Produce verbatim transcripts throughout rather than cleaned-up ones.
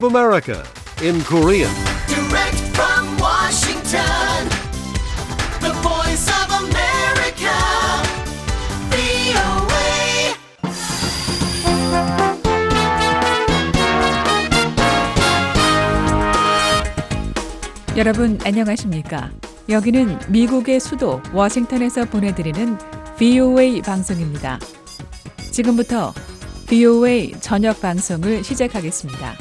America in Korean. Direct from Washington, the voice of America, 브이오에이. 여러분 안녕하십니까? 여기는 미국의 수도 워싱턴에서 보내드리는 브이오에이 방송입니다. 지금부터 브이오에이 저녁 방송을 시작하겠습니다.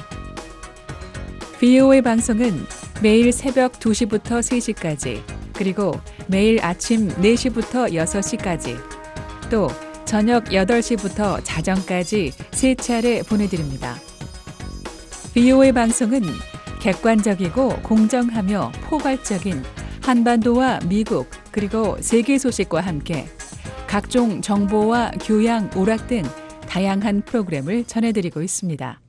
브이오에이 방송은 매일 새벽 두 시부터 세 시까지, 그리고 매일 아침 네 시부터 여섯 시까지, 또 저녁 여덟 시부터 자정까지 세 차례 보내드립니다. 브이오에이 방송은 객관적이고 공정하며 포괄적인 한반도와 미국 그리고 세계 소식과 함께 각종 정보와 교양, 오락 등 다양한 프로그램을 전해드리고 있습니다.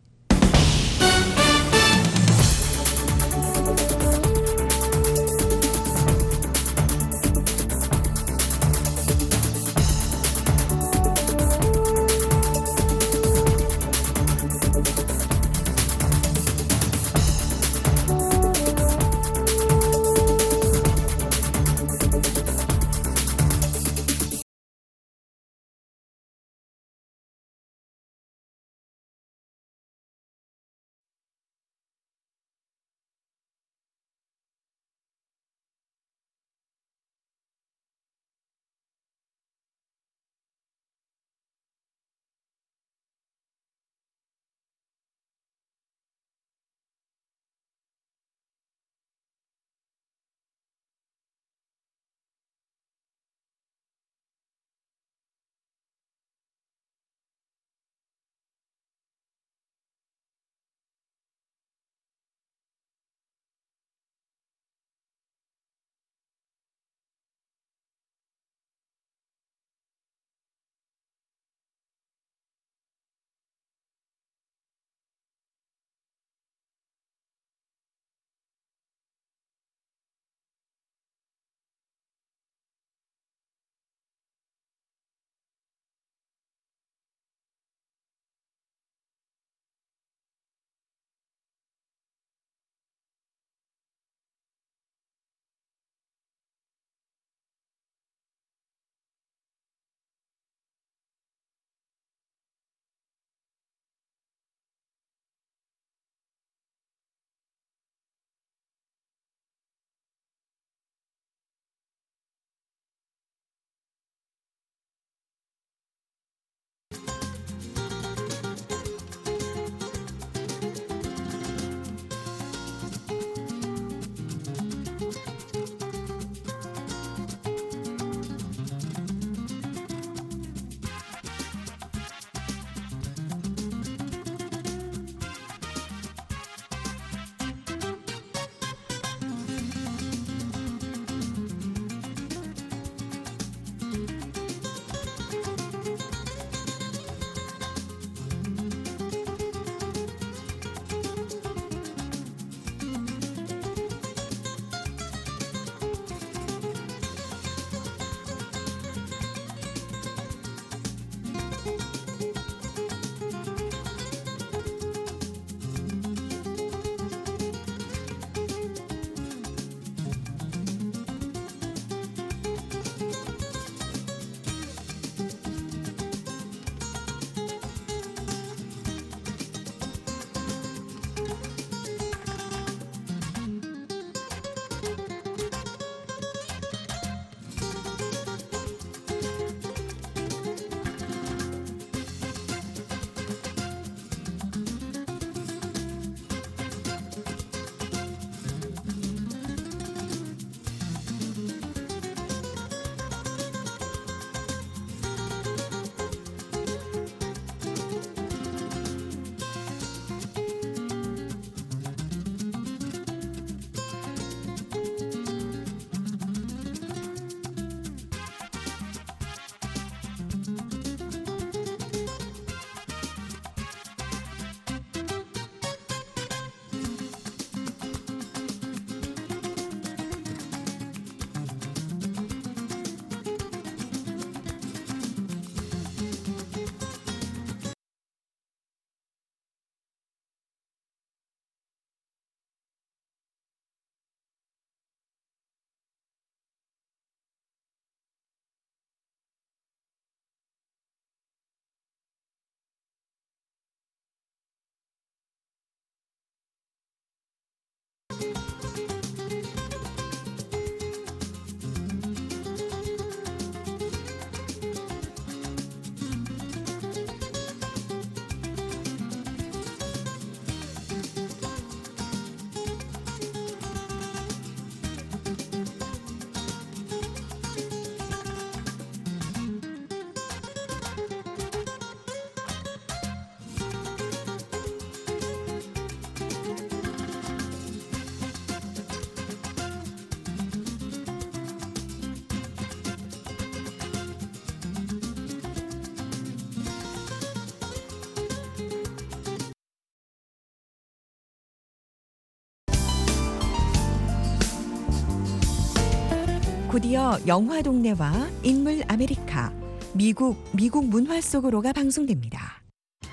곧이어 영화 동네와 인물 아메리카, 미국, 미국 문화 속으로가 방송됩니다.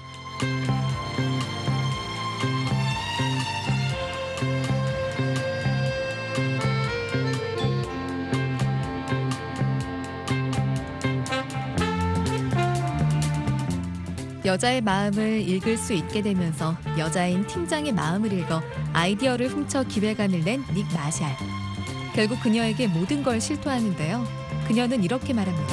여자의 마음을 읽을 수 있게 되면서 여자인 팀장의 마음을 읽어 아이디어를 훔쳐 기획안을 낸 닉 마샬. 결국 그녀에게 모든 걸 실토하는데요. 그녀는 이렇게 말합니다.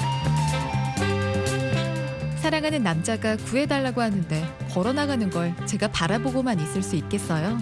사랑하는 남자가 구해달라고 하는데 걸어나가는 걸 제가 바라보고만 있을 수 있겠어요?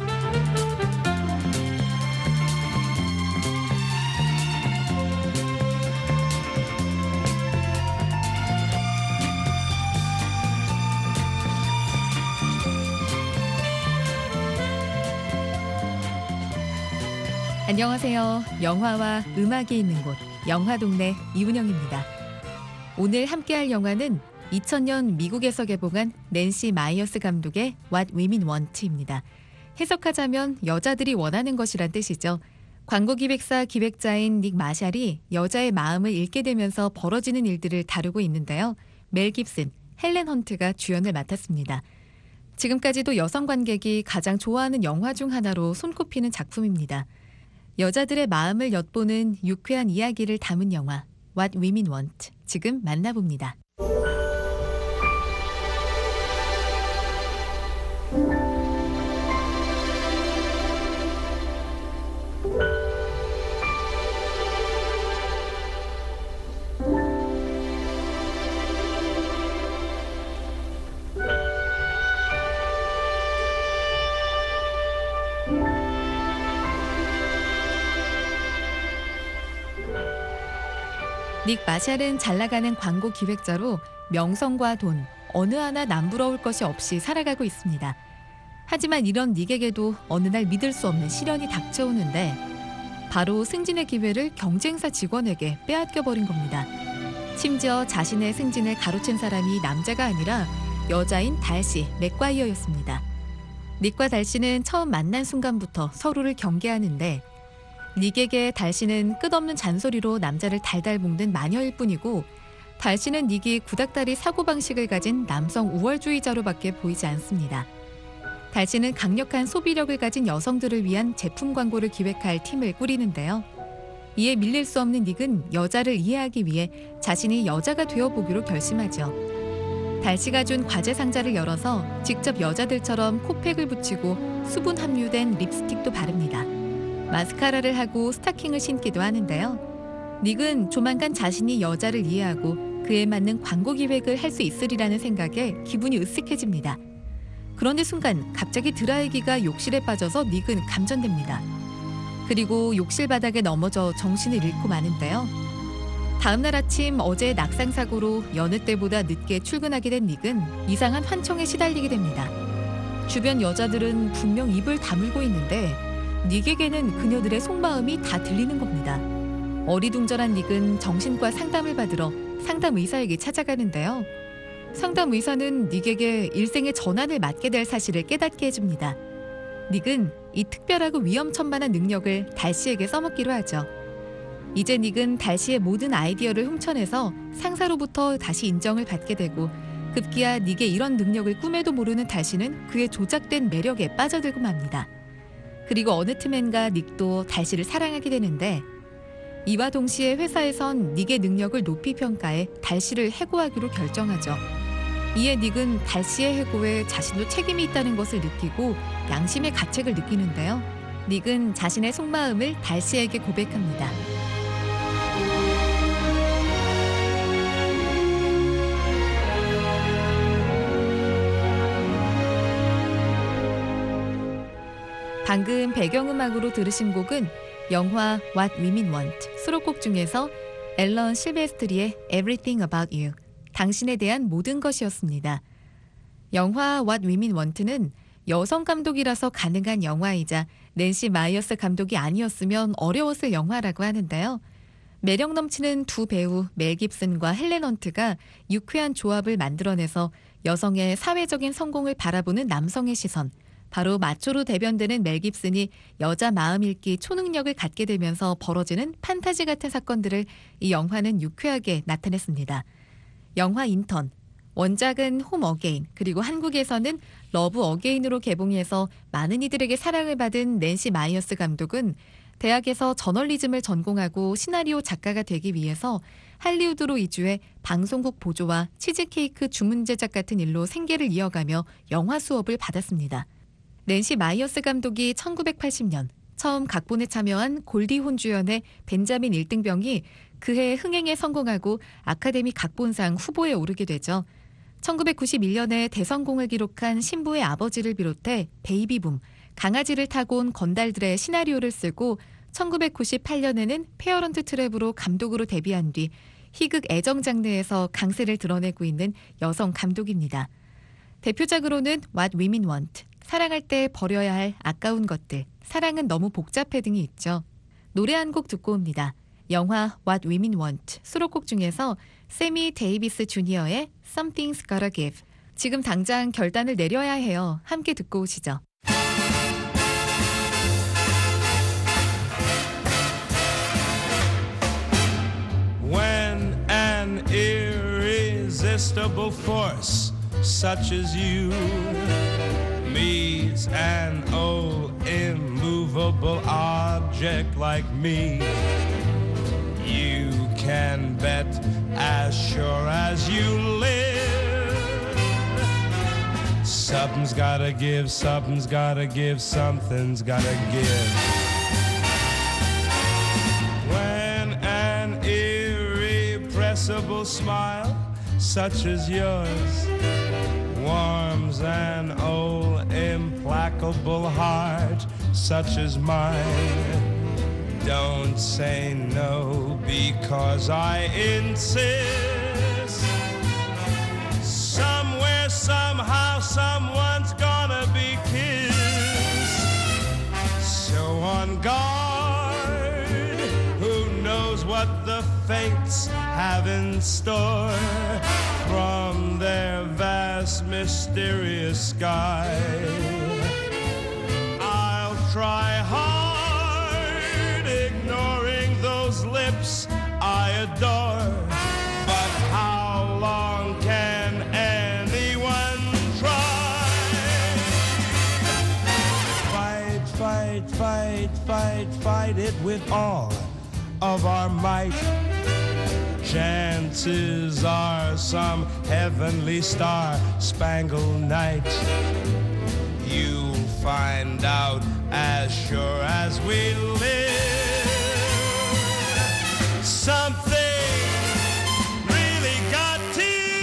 안녕하세요. 영화와 음악이 있는 곳, 영화동네 이은영입니다. 오늘 함께할 영화는 이천 년 미국에서 개봉한 낸시 마이어스 감독의 What Women Want입니다. 해석하자면 여자들이 원하는 것이란 뜻이죠. 광고기획사 기획자인 닉 마샬이 여자의 마음을 읽게 되면서 벌어지는 일들을 다루고 있는데요. 멜 깁슨, 헬렌 헌트가 주연을 맡았습니다. 지금까지도 여성 관객이 가장 좋아하는 영화 중 하나로 손꼽히는 작품입니다. 여자들의 마음을 엿보는 유쾌한 이야기를 담은 영화 What Women Want, 지금 만나봅니다. 닉 마샬은 잘나가는 광고 기획자로 명성과 돈, 어느 하나 남부러울 것이 없이 살아가고 있습니다. 하지만 이런 닉에게도 어느 날 믿을 수 없는 시련이 닥쳐오는데 바로 승진의 기회를 경쟁사 직원에게 빼앗겨버린 겁니다. 심지어 자신의 승진을 가로챈 사람이 남자가 아니라 여자인 달시 맥과이어였습니다. 닉과 달시는 처음 만난 순간부터 서로를 경계하는데 닉에게 달시는 끝없는 잔소리로 남자를 달달 볶는 마녀일 뿐이고 달시는 닉이 구닥다리 사고방식을 가진 남성 우월주의자로밖에 보이지 않습니다. 달시는 강력한 소비력을 가진 여성들을 위한 제품 광고를 기획할 팀을 꾸리는데요. 이에 밀릴 수 없는 닉은 여자를 이해하기 위해 자신이 여자가 되어보기로 결심하죠. 달시가 준 과제 상자를 열어서 직접 여자들처럼 코팩을 붙이고 수분 함유된 립스틱도 바릅니다. 마스카라를 하고 스타킹을 신기도 하는데요. 닉은 조만간 자신이 여자를 이해하고 그에 맞는 광고 기획을 할 수 있으리라는 생각에 기분이 으쓱해집니다. 그런데 순간 갑자기 드라이기가 욕실에 빠져서 닉은 감전됩니다. 그리고 욕실 바닥에 넘어져 정신을 잃고 마는데요. 다음 날 아침 어제의 낙상 사고로 여느 때보다 늦게 출근하게 된 닉은 이상한 환청에 시달리게 됩니다. 주변 여자들은 분명 입을 다물고 있는데 닉에게는 그녀들의 속마음이 다 들리는 겁니다. 어리둥절한 닉은 정신과 상담을 받으러 상담 의사에게 찾아가는데요. 상담 의사는 닉에게 일생의 전환을 맞게 될 사실을 깨닫게 해줍니다. 닉은 이 특별하고 위험천만한 능력을 달시에게 써먹기로 하죠. 이제 닉은 달시의 모든 아이디어를 훔쳐내서 상사로부터 다시 인정을 받게 되고 급기야 닉의 이런 능력을 꿈에도 모르는 달시는 그의 조작된 매력에 빠져들고 맙니다. 그리고 어느 틈엔가 닉도 달시를 사랑하게 되는데 이와 동시에 회사에선 닉의 능력을 높이 평가해 달시를 해고하기로 결정하죠. 이에 닉은 달시의 해고에 자신도 책임이 있다는 것을 느끼고 양심의 가책을 느끼는데요. 닉은 자신의 속마음을 달시에게 고백합니다. 방금 배경음악으로 들으신 곡은 영화 What Women Want 수록곡 중에서 앨런 실베스트리의 Everything About You, 당신에 대한 모든 것이었습니다. 영화 What Women Want는 여성 감독이라서 가능한 영화이자 낸시 마이어스 감독이 아니었으면 어려웠을 영화라고 하는데요. 매력 넘치는 두 배우 멜 깁슨과 헬렌 헌트가 유쾌한 조합을 만들어내서 여성의 사회적인 성공을 바라보는 남성의 시선, 바로 마초로 대변되는 멜 깁슨이 여자 마음 읽기 초능력을 갖게 되면서 벌어지는 판타지 같은 사건들을 이 영화는 유쾌하게 나타냈습니다. 영화 인턴, 원작은 홈 어게인, 그리고 한국에서는 러브 어게인으로 개봉해서 많은 이들에게 사랑을 받은 낸시 마이어스 감독은 대학에서 저널리즘을 전공하고 시나리오 작가가 되기 위해서 할리우드로 이주해 방송국 보조와 치즈케이크 주문 제작 같은 일로 생계를 이어가며 영화 수업을 받았습니다. 낸시 마이어스 감독이 천구백팔십 년 처음 각본에 참여한 골디혼 주연의 벤자민 일등병이 그해 흥행에 성공하고 아카데미 각본상 후보에 오르게 되죠. 천구백구십일 년에 대성공을 기록한 신부의 아버지를 비롯해 베이비붐, 강아지를 타고 온 건달들의 시나리오를 쓰고 천구백구십팔 년에는 페어런트 트랩으로 감독으로 데뷔한 뒤 희극 애정 장르에서 강세를 드러내고 있는 여성 감독입니다. 대표작으로는 What Women Want, 사랑할 때 버려야 할 아까운 것들, 사랑은 너무 복잡해 등이 있죠. 노래 한 곡 듣고 옵니다. 영화 What Women Want 수록곡 중에서 세미 데이비스 주니어의 Something's Gotta Give. 지금 당장 결단을 내려야 해요. 함께 듣고 오시죠. When an irresistible force such as you meets an old immovable object like me, you can bet as sure as you live, something's gotta give, something's gotta give, something's gotta give. When an irrepressible smile such as yours warms an old implacable heart such as mine, don't say no because I insist. Somewhere, somehow, someone's gonna be kissed. So on guard, who knows what the fates have in store from their vast, mysterious sky. I'll try hard, ignoring those lips I adore. But how long can anyone try? Fight, fight, fight, fight, fight it with all of our might. Chances are some heavenly star-spangled night you'll find out as sure as we live. Something really got to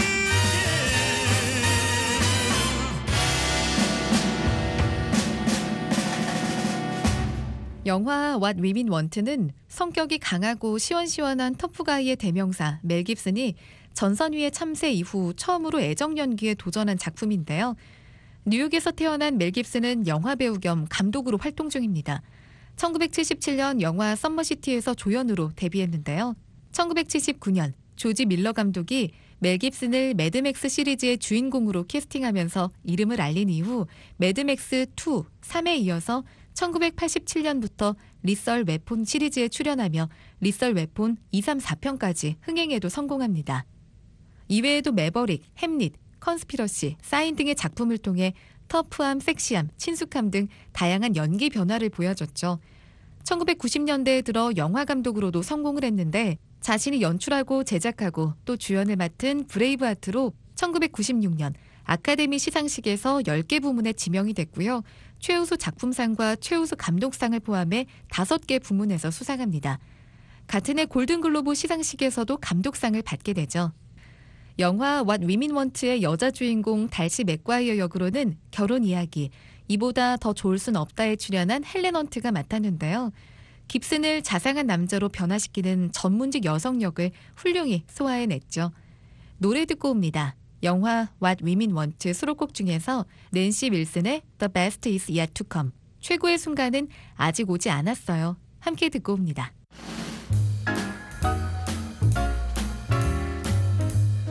give. 영화 What Women Want는 성격이 강하고 시원시원한 터프가이의 대명사 멜 깁슨이 전선위의 참새 이후 처음으로 애정 연기에 도전한 작품인데요. 뉴욕에서 태어난 멜 깁슨은 영화배우 겸 감독으로 활동 중입니다. 천구백칠십칠 년 영화 썸머시티에서 조연으로 데뷔했는데요. 천구백칠십구 년 조지 밀러 감독이 멜 깁슨을 매드맥스 시리즈의 주인공으로 캐스팅하면서 이름을 알린 이후 매드맥스 이, 삼에 이어서 천구백팔십칠 년부터 리썰 웨폰 시리즈에 출연하며 리썰 웨폰 이, 삼, 사 편까지 흥행에도 성공합니다. 이외에도 매버릭, 햄릿, 컨스피러시, 사인 등의 작품을 통해 터프함, 섹시함, 친숙함 등 다양한 연기 변화를 보여줬죠. 천구백구십 년대에 들어 영화 감독으로도 성공을 했는데 자신이 연출하고 제작하고 또 주연을 맡은 브레이브하트로 천구백구십육 년 아카데미 시상식에서 열 개 부문에 지명이 됐고요. 최우수 작품상과 최우수 감독상을 포함해 다섯 개 부문에서 수상합니다. 같은 해 골든글로브 시상식에서도 감독상을 받게 되죠. 영화 What Women Want의 여자 주인공 달시 맥과이어 역으로는 결혼 이야기, 이보다 더 좋을 순 없다에 출연한 헬렌 헌트가 맡았는데요. 깁슨을 자상한 남자로 변화시키는 전문직 여성 역을 훌륭히 소화해냈죠. 노래 듣고 옵니다. 영화 What Women Want 수록곡 중에서 낸시 윌슨의 The Best Is Yet to Come, 최고의 순간은 아직 오지 않았어요. 함께 듣고 옵니다.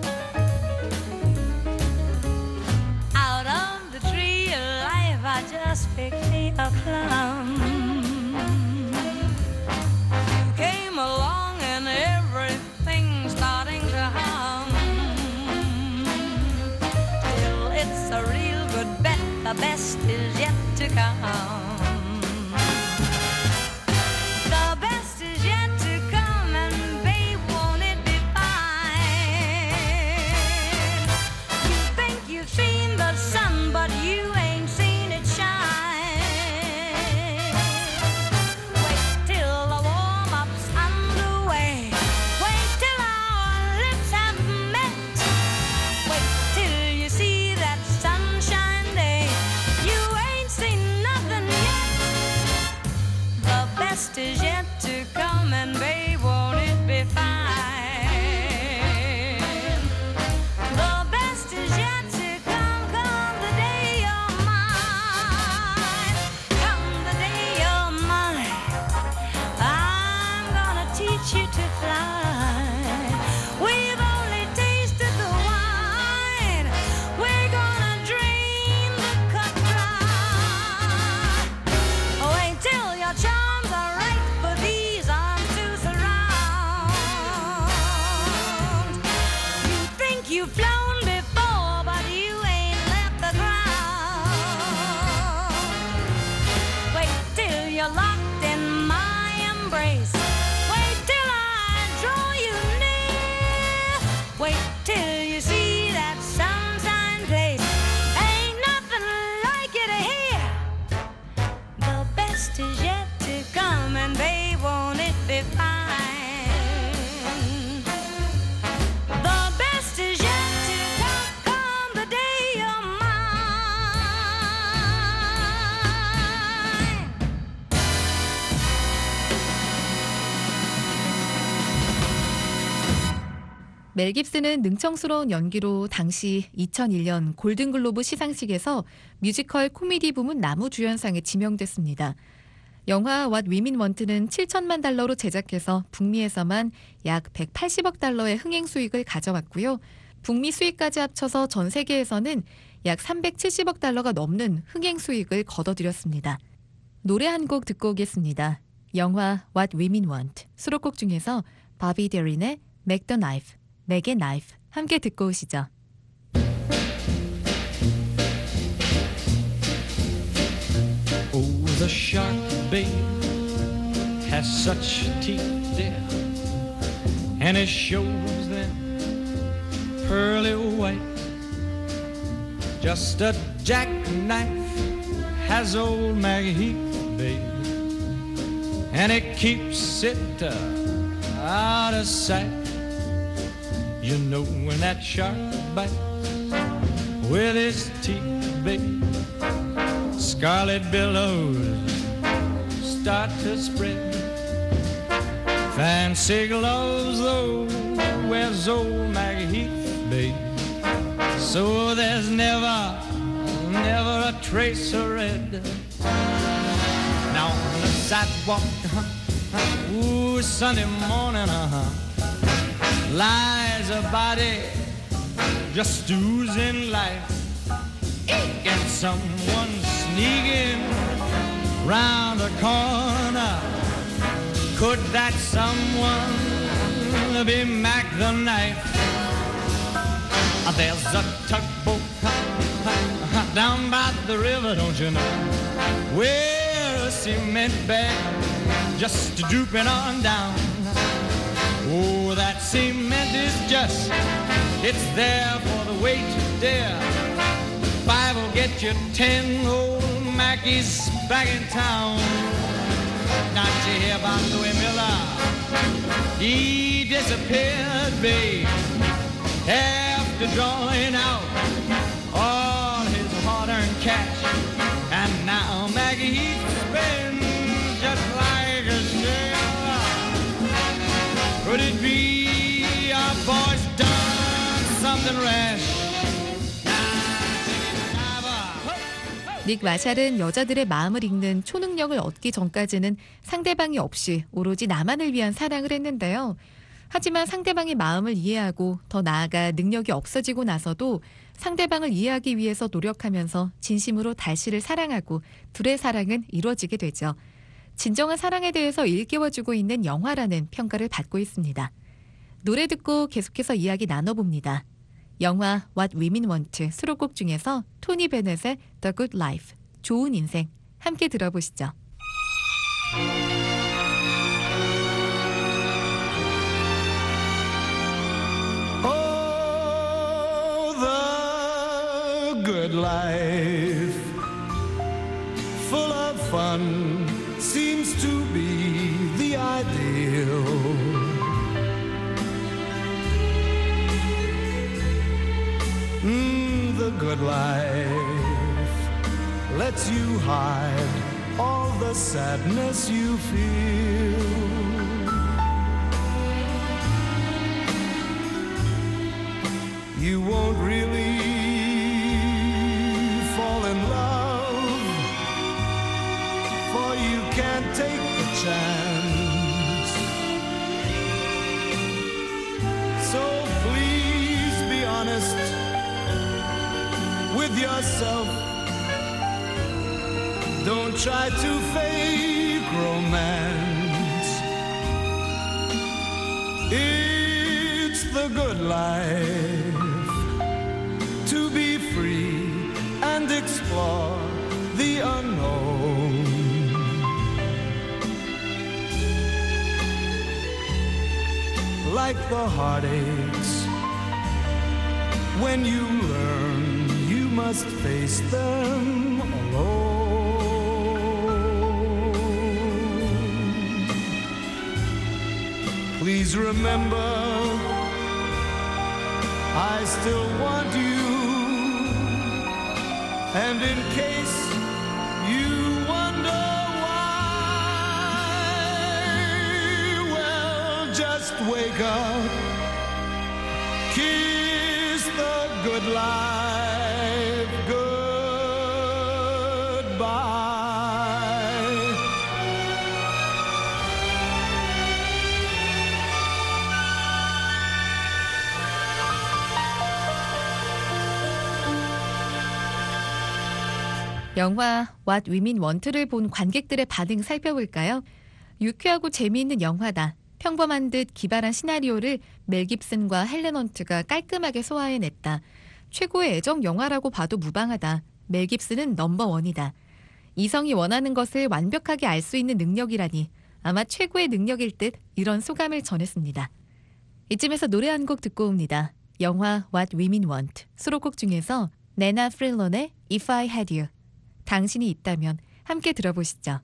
Out on the tree of life I just a clown. You came along and everything's starting to hum. Still, it's a real good bet. The best is yet to come. The best is yet to come, and babe, won't it be fine? You think you've seen the sun, but you ain't seen it shine. Wait till the warm-up's underway. Wait till our lips have met. Wait till you see that sunshine day. You ain't seen nothing yet. The best is yet to come, and babe, won't it be fine? The best is yet to come, come the day you're mine. Come the day you're mine. I'm gonna teach you to fly. We've only tasted the wine. We're gonna drain the cup dry. Wait till your charms are right for these arms to surround. You think you've flown before, but you ain't left the ground. Wait till you're locked in my embrace. Wait till I draw you near. Wait till you see that sunshine place. Ain't nothing like it here. The best is yet to come, and babe, won't it be fine? The best is yet to come, come the day you're mine. 멜 깁슨은 능청스러운 연기로 당시 이천일 년 골든글로브 시상식에서 뮤지컬 코미디 부문 나무주연상에 지명됐습니다. 영화 What Women Want는 칠천만 달러로 제작해서 북미에서만 약 백팔십억 달러의 흥행 수익을 가져왔고요. 북미 수익까지 합쳐서 전 세계에서는 약 삼백칠십억 달러가 넘는 흥행 수익을 거둬들였습니다. 노래 한 곡 듣고 오겠습니다. 영화 What Women Want 수록곡 중에서 바비 데린의 Make the Knife, Make a Knife 함께 듣고 오시죠. Oh, the shark, babe, has such teeth, dear, and it shows them pearly white. Just a jackknife has old Maggie Heath, babe, and it keeps it uh, out of sight. You know when that shark bites with his teeth, babe, scarlet billows start to spread. Fancy gloves, though, wears old Maggie Heath, babe, so there's never, never a trace of red. Now on the sidewalk, uh-huh, ooh, Sunday morning, uh-huh, lies a body just oozing life. And someone sneaking round the corner. Could that someone be Mac the Knife? There's a tugboat down by the river, don't you know, where a cement bag just drooping on down. Oh, that cement is just, it's there for the weight to dare. Five will get you ten, old Mackie's back in town. Not you hear about Louis Miller? He disappeared, babe, after drawing out all his hard-earned cash. And now Maggie Heath spins just like a sailor. Could it be our boy's done something rash? 닉 마샬은 여자들의 마음을 읽는 초능력을 얻기 전까지는 상대방이 없이 오로지 나만을 위한 사랑을 했는데요. 하지만 상대방의 마음을 이해하고 더 나아가 능력이 없어지고 나서도 상대방을 이해하기 위해서 노력하면서 진심으로 달씨를 사랑하고 둘의 사랑은 이루어지게 되죠. 진정한 사랑에 대해서 일깨워주고 있는 영화라는 평가를 받고 있습니다. 노래 듣고 계속해서 이야기 나눠봅니다. 영화 What Women Want 수록곡 중에서 토니 베넷의 The Good Life, 좋은 인생 함께 들어보시죠. Oh, the good life, full of fun, seems to be the ideal. Mm, the good life lets you hide all the sadness you feel. You won't really fall in love, for you can't take the chance. So please be honest with yourself. Don't try to fake romance. It's the good life to be free and explore the unknown. Like the heartaches, when you learn you must face them alone. Please remember, I still want you, and in case you wonder why, well, just wake up, kiss the good life goodbye. 영화 What Women Want를 본 관객들의 반응 살펴볼까요? 유쾌하고 재미있는 영화다. 평범한 듯 기발한 시나리오를 멜 깁슨과 헬렌 헌트가 깔끔하게 소화해냈다. 최고의 애정 영화라고 봐도 무방하다. 멜 깁슨은 넘버원이다. 이성이 원하는 것을 완벽하게 알 수 있는 능력이라니 아마 최고의 능력일 듯 이런 소감을 전했습니다. 이쯤에서 노래 한 곡 듣고 옵니다. 영화 What Women Want 수록곡 중에서 네나 프릴런의 If I Had You, 당신이 있다면 함께 들어보시죠.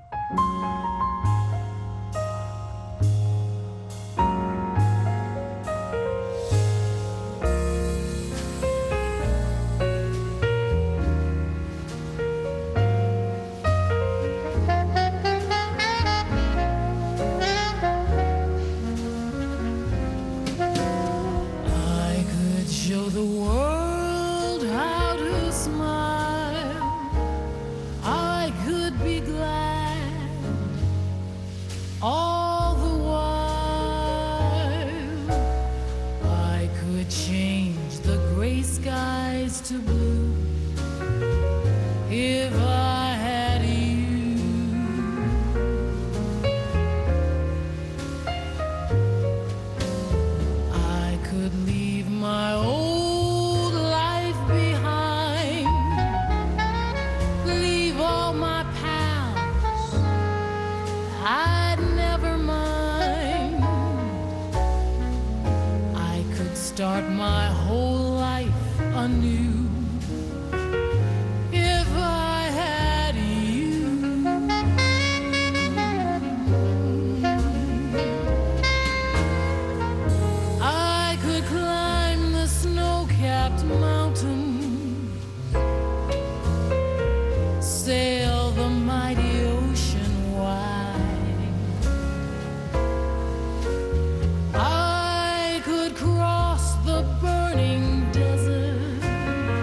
I could show the world how to smile. I could be glad all the while. I could change the gray skies to blue if I had you. I could leave my old life behind, leave all my pals, I'd never mind. I could start my whole life anew if I had you. I could climb the snow-capped mountain, sail the mighty ocean wide. I could cross the burning desert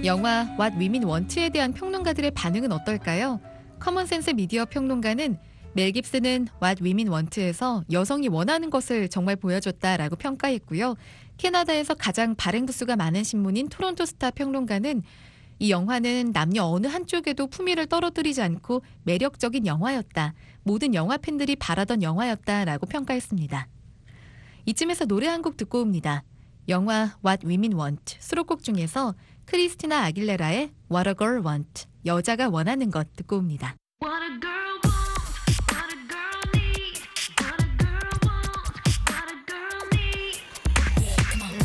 영화 What Women Want에 대한 평론가들의 반응은 어떨까요? 커먼센스 미디어 평론가는 멜 깁슨은 What Women Want에서 여성이 원하는 것을 정말 보여줬다라고 평가했고요. 캐나다에서 가장 발행 부수가 많은 신문인 토론토 스타 평론가는 이 영화는 남녀 어느 한쪽에도 품위를 떨어뜨리지 않고 매력적인 영화였다. 모든 영화 팬들이 바라던 영화였다라고 평가했습니다. 이쯤에서 노래 한 곡 듣고 옵니다. 영화 What Women Want 수록곡 중에서 크리스티나 아길레라의 What a Girl Want 여자가 원하는 것 듣고 옵니다. What a girl wants, what a girl needs, what a girl wants, what a girl needs. Yeah, come on.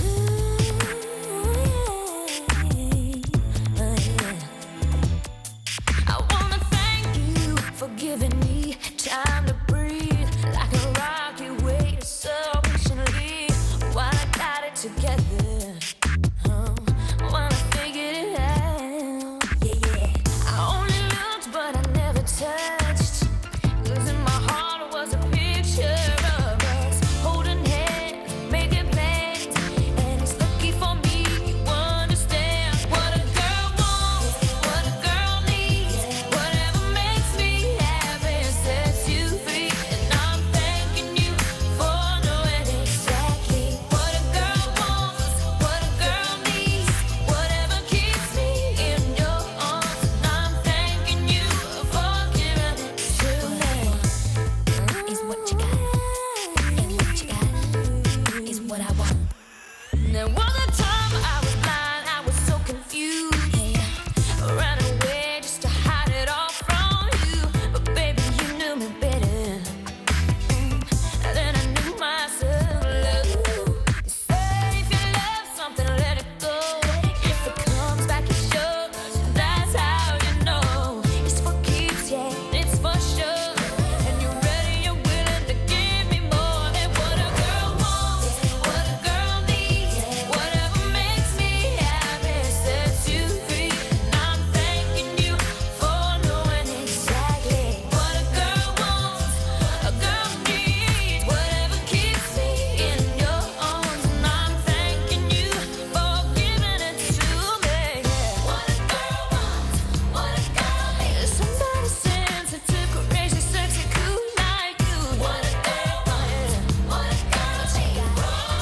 I wanna thank you for giving me time to breathe, like a rocky way to so patiently. While I got it together, oh, while I figured it out. Yeah, yeah. I only looked, but I never touched. 'Cause in my heart was a picture of us holding hands, making plans. And it's lucky for me you understand what a girl wants, what a girl needs, whatever makes me happy and sets you free. And I'm thanking you for knowing exactly what a girl wants, what a girl needs, whatever keeps me in your arms. And I'm thanking you for giving it to me. Is what you got, and what you got is what I want. There was a time I was blind, I was so confused. Ran away just to hide it all from you. But baby, you knew me better than I knew myself. They say if you love something, let it go. If it comes back, it shows. That's how you know it's for keeps, yeah, it's for sure. And you're ready, you're willing to give me more than what a girl wants, what a girl needs, whatever makes me happy sets you free. And I'm thanking you for knowing exactly what a girl wants, a girl needs, whatever keeps me in your arms. And I'm thanking you for giving it to me. What a girl wants, what a girl needs. Somebody sensitive, crazy, sexy, cool like you. What a girl wants, what a girl needs.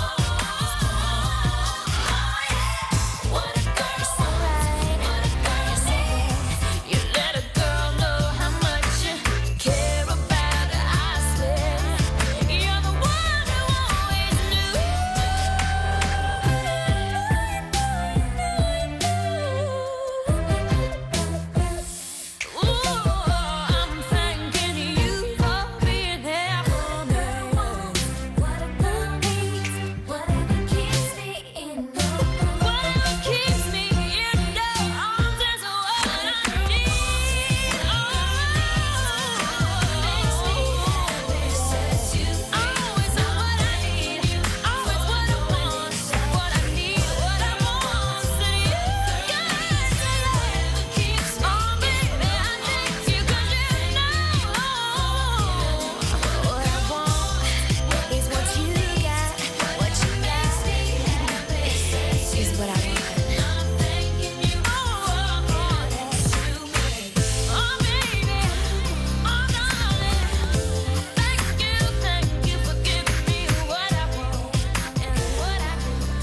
What a girl wants, what a girl needs. You let a girl know how much you care about her, I swear. You're the one who always knew. Ooh, I'm thanking you for being there for me. What a girl needs, whatever keeps me in your arms. Whatever keeps me in your arms is what I need. Always what I need, always what I want, what I need, what I want. And you got whatever keeps me. Oh baby, I thank you 'cause you know what I want is what you got, what you got is what I want. I'm thanking you for giving it to me. Oh baby, oh darling, thank you, thank you for giving me what I want and what I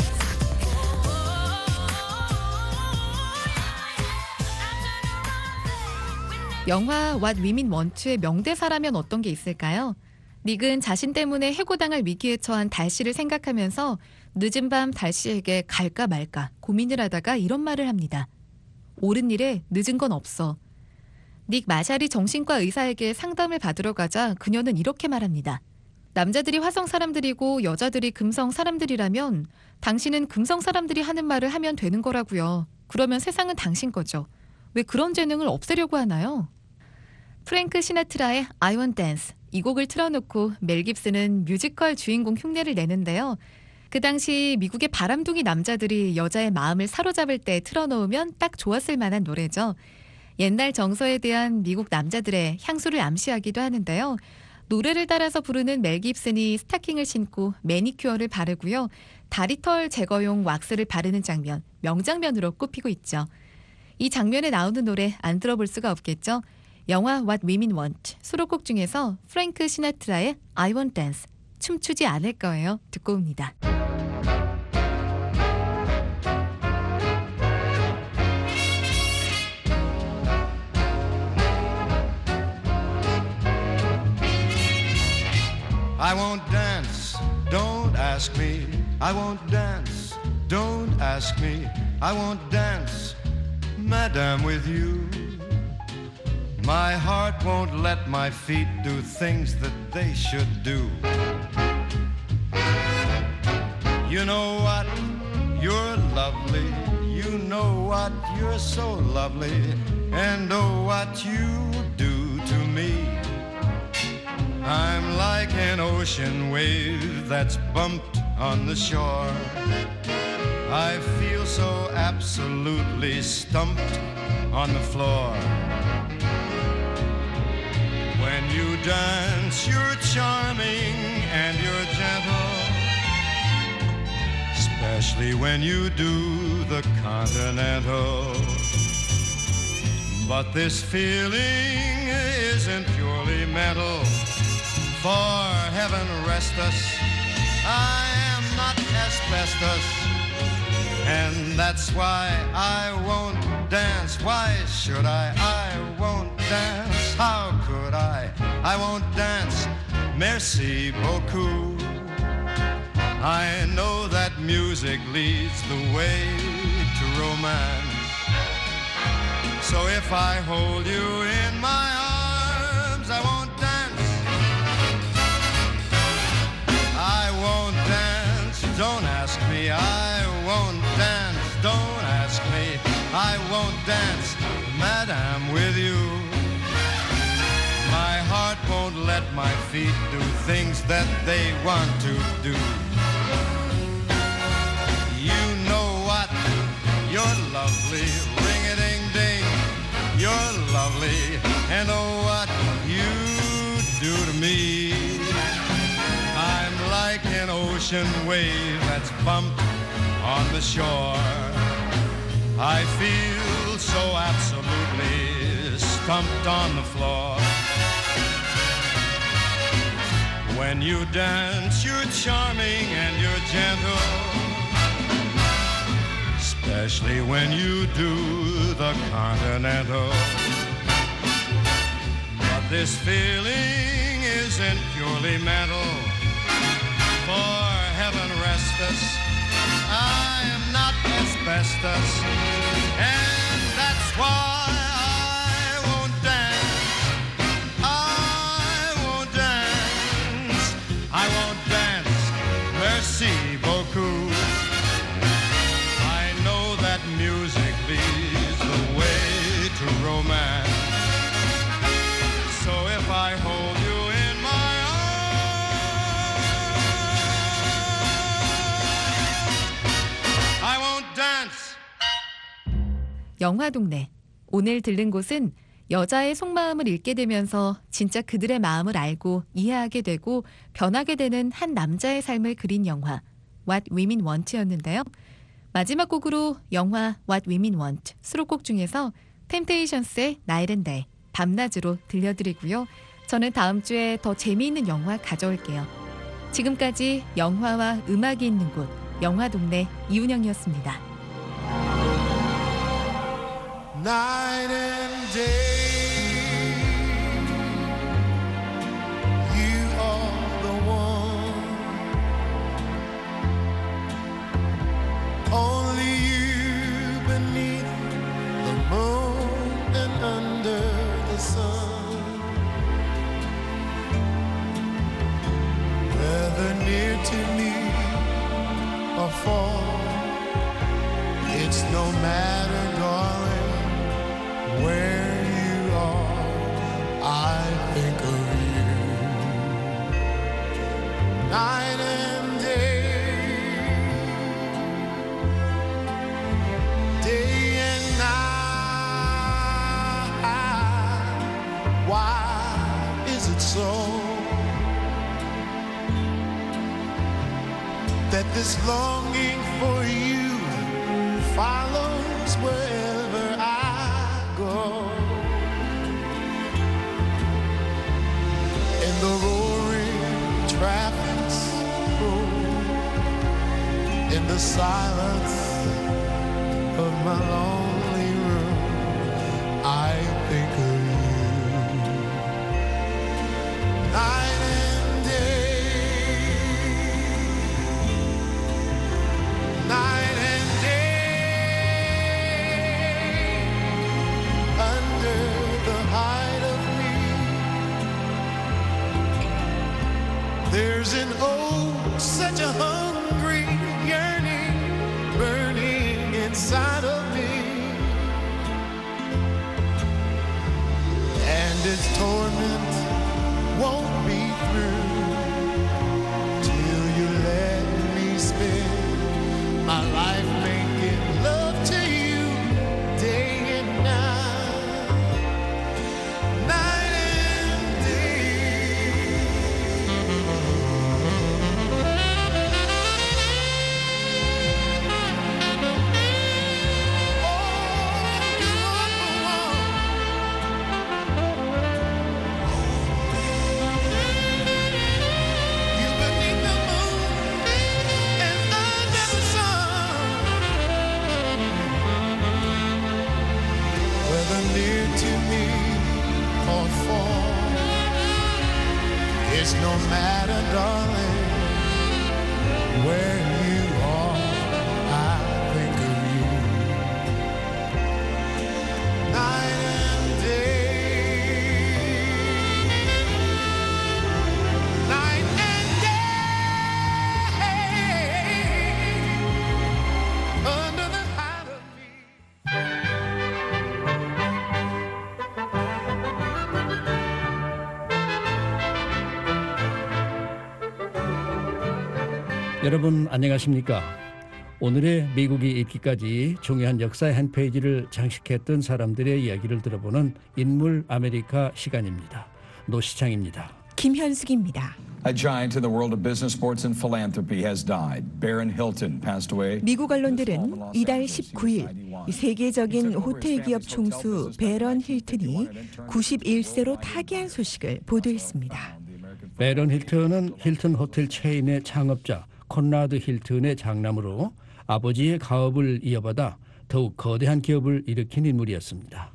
need. 영화 What Women Want의 명대사라면 어떤 게 있을까요? 닉은 자신 때문에 해고당할 위기에 처한 달씨를 생각하면서 늦은 밤 달씨에게 갈까 말까 고민을 하다가 이런 말을 합니다. 옳은 일에 늦은 건 없어. 닉 마샬이 정신과 의사에게 상담을 받으러 가자 그녀는 이렇게 말합니다. 남자들이 화성 사람들이고 여자들이 금성 사람들이라면 당신은 금성 사람들이 하는 말을 하면 되는 거라고요. 그러면 세상은 당신 거죠. 왜 그런 재능을 없애려고 하나요? 프랭크 시나트라의 I Want Dance 이 곡을 틀어놓고 멜 깁슨은 뮤지컬 주인공 흉내를 내는데요. 그 당시 미국의 바람둥이 남자들이 여자의 마음을 사로잡을 때 틀어놓으면 딱 좋았을 만한 노래죠. 옛날 정서에 대한 미국 남자들의 향수를 암시하기도 하는데요. 노래를 따라서 부르는 멜 깁슨이 스타킹을 신고 매니큐어를 바르고요. 다리털 제거용 왁스를 바르는 장면, 명장면으로 꼽히고 있죠. 이 장면에 나오는 노래 안 들어볼 수가 없겠죠. 영화 What Women Want 수록곡 중에서 프랭크 시나트라의 I Won't Dance, 춤추지 않을 거예요. 듣고 옵니다. I won't dance, don't ask me. I won't dance, don't ask me. I won't dance, madam, with you. My heart won't let my feet do things that they should do. You know what? You're lovely. You know what? You're so lovely. And oh, what you do to me. I'm like an ocean wave that's bumped on the shore. I feel so absolutely stumped on the floor. When you dance, you're charming and you're gentle, especially when you do the continental. But this feeling isn't purely mental. For heaven rest us, I am not asbestos, and that's why I won't dance. Why should I? I won't dance. How could I? I won't dance. Merci beaucoup. I know that music leads the way to romance. So if I hold you in my arms, I won't dance. I won't dance, don't ask me. I won't dance, don't ask me. I won't dance, madam, with you. My heart won't let my feet do things that they want to do. You know what? You're lovely, ring-a-ding-ding. You're lovely, and oh, what you do to me. I'm like an ocean wave that's bumped on the shore. I feel so absolutely stumped on the floor. When you dance, you're charming and you're gentle, especially when you do the continental. But this feeling isn't purely mental. For heaven rest us, I am not asbestos, and that's why I won't dance. I won't dance. I won't dance. Merci beaucoup. I know that music leads the way to romance. So if I hold you in my I won't dance. 영화동네. 오늘 들른 곳은 여자의 속마음을 읽게 되면서 진짜 그들의 마음을 알고 이해하게 되고 변하게 되는 한 남자의 삶을 그린 영화 What Women Want였는데요. 마지막 곡으로 영화 What Women Want 수록곡 중에서 템테이션스의 Night and Day, 밤낮으로 들려드리고요. 저는 다음 주에 더 재미있는 영화 가져올게요. 지금까지 영화와 음악이 있는 곳 영화동네 이운영이었습니다. Night and day, you are the one. Only you beneath the moon and under the sun. Whether near to me or far, it's no matter, darling. Where you are, I think of you. Night and day, day and night. Why is it so that this longing for you follows wherever I the silence of my lonely room, I think of you. Night and day, night and day, under the hide of me, there's an oh, such a hungry yearning burning inside of me, and its torment won't be through till you let me spend my life making love to you day and night, night and day. You beneath the moon and under the sun, whether near to me or far, it's no matter, darling, where you are, I think of you. Night and day, night and day, under the hide of me. 여러분 안녕하십니까? 오늘의 미국이 있기까지 중요한 역사의 한 페이지를 장식했던 사람들의 이야기를 들어보는 인물 아메리카 시간입니다. 노시창입니다. 김현숙입니다. A giant in the world of business, sports and philanthropy has died. Barron Hilton passed away. 미국 언론들은 이달 십구일 세계적인 호텔 기업 총수 베런 힐튼이 구십일 세로 타계한 소식을 보도했습니다. 베런 힐튼은 힐튼 호텔 체인의 창업자 콘라드 힐튼의 장남으로 아버지의 가업을 이어받아 더욱 거대한 기업을 일으킨 인물이었습니다.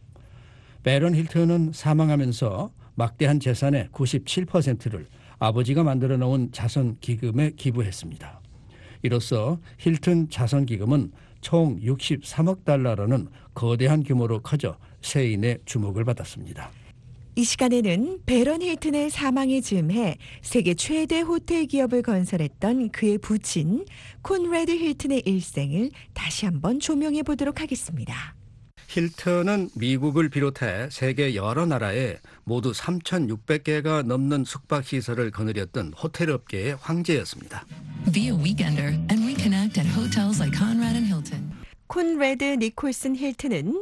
베런 힐튼은 사망하면서 막대한 재산의 구십칠 퍼센트를 아버지가 만들어 놓은 자선기금에 기부했습니다. 이로써 힐튼 자선기금은 총 육십삼억 달러라는 거대한 규모로 커져 세인의 주목을 받았습니다. 이 시간에는 베런 힐튼의 사망에 즈음해 세계 최대 호텔 기업을 건설했던 그의 부친 콘라드 힐튼의 일생을 다시 한번 조명해 보도록 하겠습니다. 힐튼은 미국을 비롯해 세계 여러 나라에 모두 삼천육백 개가 넘는 숙박시설을 거느렸던 호텔 업계의 황제였습니다. Be a weekender and reconnect at hotels like Conrad and Hilton. 콘라드 니콜슨 힐튼은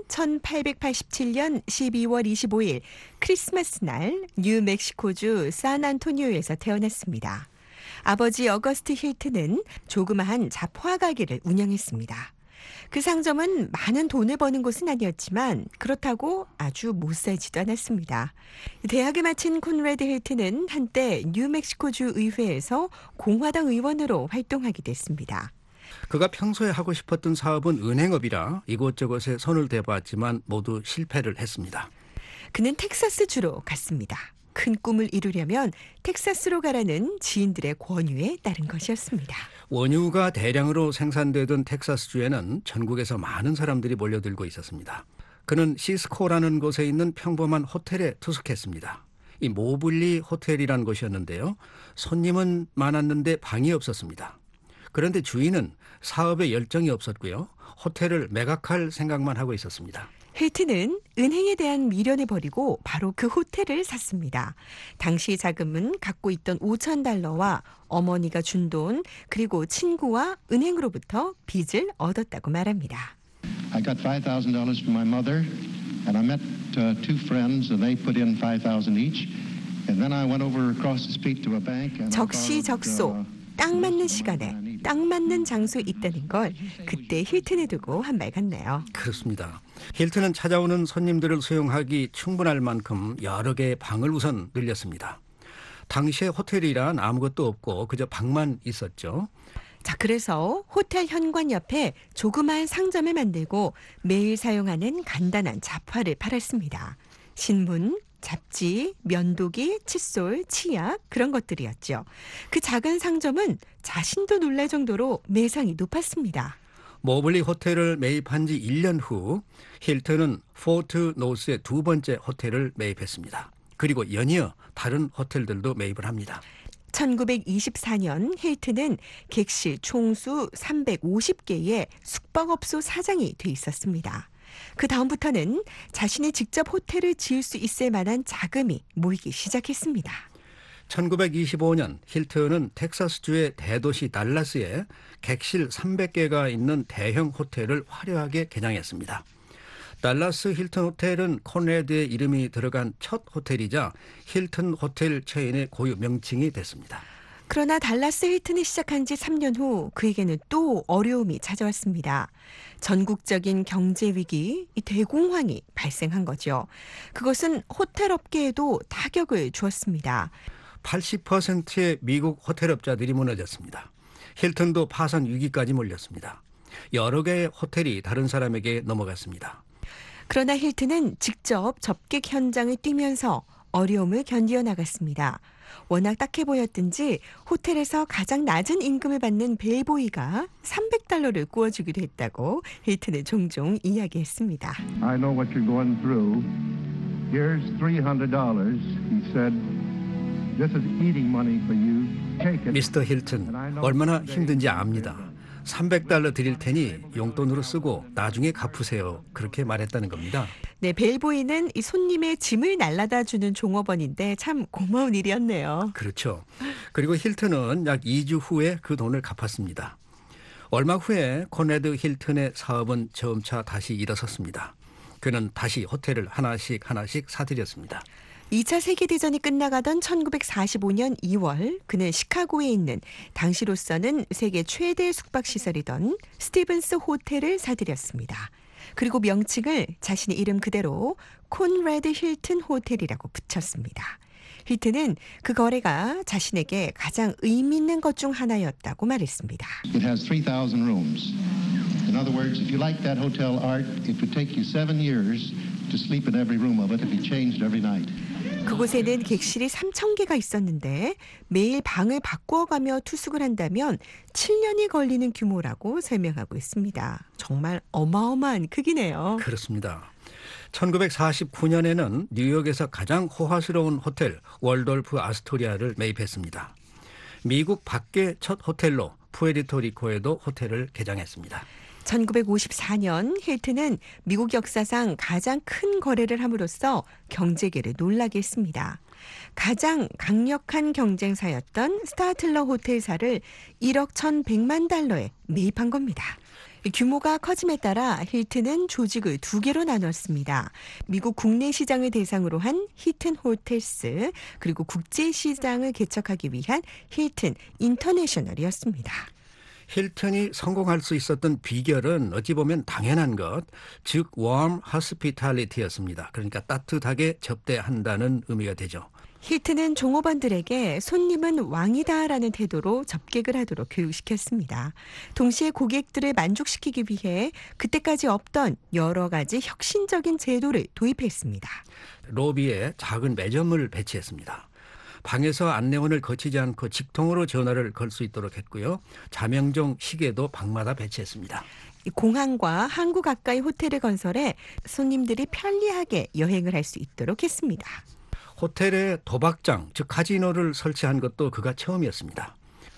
천팔백팔십칠년 십이월 이십오일 크리스마스 날 뉴멕시코주 샌안토니오에서 태어났습니다. 아버지 어거스트 힐튼은 조그마한 잡화 가게를 운영했습니다. 그 상점은 많은 돈을 버는 곳은 아니었지만 그렇다고 아주 못 살지도 않았습니다. 대학을 마친 콘라드 힐튼은 한때 뉴멕시코주 의회에서 공화당 의원으로 활동하게 됐습니다. 그가 평소에 하고 싶었던 사업은 은행업이라 이곳저곳에 손을 대봤지만 모두 실패를 했습니다. 그는 텍사스주로 갔습니다. 큰 꿈을 이루려면 텍사스로 가라는 지인들의 권유에 따른 것이었습니다. 원유가 대량으로 생산되던 텍사스주에는 전국에서 많은 사람들이 몰려들고 있었습니다. 그는 시스코라는 곳에 있는 평범한 호텔에 투숙했습니다. 이 모블리 호텔이라는 곳이었는데요. 손님은 많았는데 방이 없었습니다. 그런데 주인은 사업에 열정이 없었고요. 호텔을 매각할 생각만 하고 있었습니다. 힐튼은 은행에 대한 미련을 버리고 바로 그 호텔을 샀습니다. 당시 자금은 갖고 있던 오천 달러와 어머니가 준 돈 그리고 친구와 은행으로부터 빚을 얻었다고 말합니다. I got five thousand dollars from my mother and I met uh, two friends and they put in five thousand each and then I went over across the street to a bank and 적시적소 딱 맞는 시간에 딱 맞는 장소에 있다는 걸 그때 힐튼에 두고 한 말 같네요. 그렇습니다. 힐튼은 찾아오는 손님들을 수용하기 충분할 만큼 여러 개의 방을 우선 늘렸습니다. 당시에 호텔이란 아무것도 없고 그저 방만 있었죠. 자, 그래서 호텔 현관 옆에 조그마한 상점을 만들고 매일 사용하는 간단한 잡화를 팔았습니다. 신문, 잡지, 면도기, 칫솔, 치약 그런 것들이었죠. 그 작은 상점은 자신도 놀랄 정도로 매상이 높았습니다. 모블리 호텔을 매입한 지 일 년 후 힐튼은 포트 노스의 두 번째 호텔을 매입했습니다. 그리고 연이어 다른 호텔들도 매입을 합니다. 천구백이십사 년 힐튼은 객실 총수 삼백오십 개의 숙박업소 사장이 돼 있었습니다. 그 다음부터는 자신이 직접 호텔을 지을 수 있을 만한 자금이 모이기 시작했습니다. 천구백이십오 년 힐튼은 텍사스주의 대도시 달라스에 객실 삼백 개가 있는 대형 호텔을 화려하게 개장했습니다. 달라스 힐튼 호텔은 콘레드의 이름이 들어간 첫 호텔이자 힐튼 호텔 체인의 고유 명칭이 됐습니다. 그러나 달라스 힐튼이 시작한 지 삼 년 후 그에게는 또 어려움이 찾아왔습니다. 전국적인 경제 위기, 이 대공황이 발생한 거죠. 그것은 호텔 업계에도 타격을 주었습니다. 팔십 퍼센트의 미국 호텔업자들이 무너졌습니다. 힐튼도 파산 위기까지 몰렸습니다. 여러 개의 호텔이 다른 사람에게 넘어갔습니다. 그러나 힐튼은 직접 접객 현장을 뛰면서 어려움을 견디어 나갔습니다. 워낙 딱해 보였든지 호텔에서 가장 낮은 임금을 받는 벨보이가 삼백 달러를 구워주기도 했다고 힐튼은 종종 이야기했습니다. I know what you're going through. Here's three hundred dollars. He said, this is eating money for you. Take it. 미스터 힐튼, 얼마나 힘든지 압니다. 삼백 달러 드릴 테니 용돈으로 쓰고 나중에 갚으세요. 그렇게 말했다는 겁니다. 네, 벨보이는 이 손님의 짐을 날라다 주는 종업원인데 참 고마운 일이었네요. 그렇죠. 그리고 힐튼은 약 이 주 후에 그 돈을 갚았습니다. 얼마 후에 코네드 힐튼의 사업은 점차 다시 일어섰습니다. 그는 다시 호텔을 하나씩 하나씩 사들였습니다. 이 차 세계대전이 끝나가던 천구백사십오 년 이월 그는 시카고에 있는 당시로서는 세계 최대 숙박시설이던 스티븐스 호텔을 사들였습니다. 그리고 명칭을 자신의 이름 그대로 콘레드 힐튼 호텔이라고 붙였습니다. 힐튼은 그 거래가 자신에게 가장 의미 있는 것 중 하나였다고 말했습니다. It has three thousand rooms. In other words, if you like that hotel art, it would take you seven years to sleep in every room of it to be changed every night. 그곳에는 객실이 삼천 개가 있었는데 매일 방을 바꾸어가며 투숙을 한다면 칠 년이 걸리는 규모라고 설명하고 있습니다. 정말 어마어마한 크기네요. 그렇습니다. 천구백사십구 년에는 뉴욕에서 가장 호화스러운 호텔 월돌프 아스토리아를 매입했습니다. 미국 밖의 첫 호텔로 푸에르토리코에도 호텔을 개장했습니다. 천구백오십사 년 힐튼은 미국 역사상 가장 큰 거래를 함으로써 경제계를 놀라게 했습니다. 가장 강력한 경쟁사였던 스타틀러 호텔사를 일억 천백만 달러에 매입한 겁니다. 규모가 커짐에 따라 힐튼은 조직을 두 개로 나눴습니다. 미국 국내 시장을 대상으로 한 힐튼 호텔스, 그리고 국제 시장을 개척하기 위한 힐튼 인터내셔널이었습니다. 힐튼이 성공할 수 있었던 비결은 어찌 보면 당연한 것, 즉 warm hospitality였습니다. 그러니까 따뜻하게 접대한다는 의미가 되죠. 힐튼은 종업원들에게 손님은 왕이다라는 태도로 접객을 하도록 교육시켰습니다. 동시에 고객들을 만족시키기 위해 그때까지 없던 여러 가지 혁신적인 제도를 도입했습니다. 로비에 작은 매점을 배치했습니다. 방에서 안내원을 거치지 않고 직통으로 전화를 걸 수 있도록 했고요. 자명종 시계도 방마다 배치했습니다. 공항과 항구 가까이 호텔을 건설해 손님들이 편리하게 여행을 할 수 있도록 했습니다. 호텔에 도박장, 즉 카지노를 설치한 것도 그가 처음이었습니다.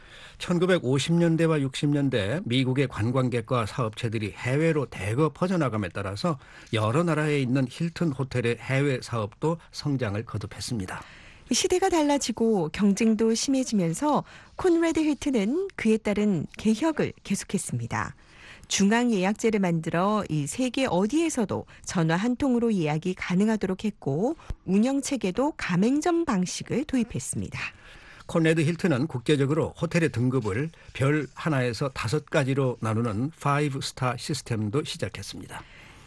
천구백오십 년대와 육십 년대 미국의 관광객과 사업체들이 해외로 대거 퍼져나감에 따라서 여러 나라에 있는 힐튼 호텔의 해외 사업도 성장을 거듭했습니다. 시대가 달라지고 경쟁도 심해지면서 콘레드 힐튼은 그에 따른 개혁을 계속했습니다. 중앙 예약제를 만들어 이 세계 어디에서도 전화 한 통으로 예약이 가능하도록 했고 운영 체계도 가맹점 방식을 도입했습니다. 콘레드 힐튼은 국제적으로 호텔의 등급을 별 하나에서 다섯 가지로 나누는 파이브 스타 시스템도 시작했습니다.